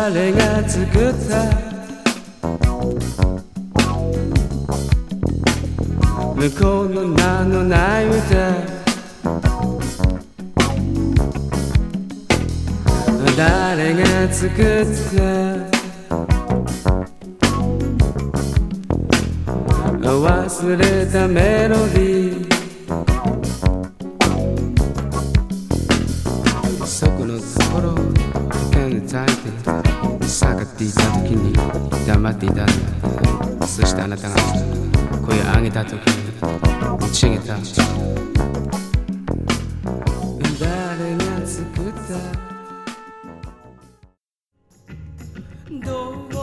誰が作った向こうの名のない歌誰が作った忘れたメロディーそこのところペンで書いて下がっていた時に黙っていたんだそしてあなたが声を上げた時に打ち上げた誰が作ったどう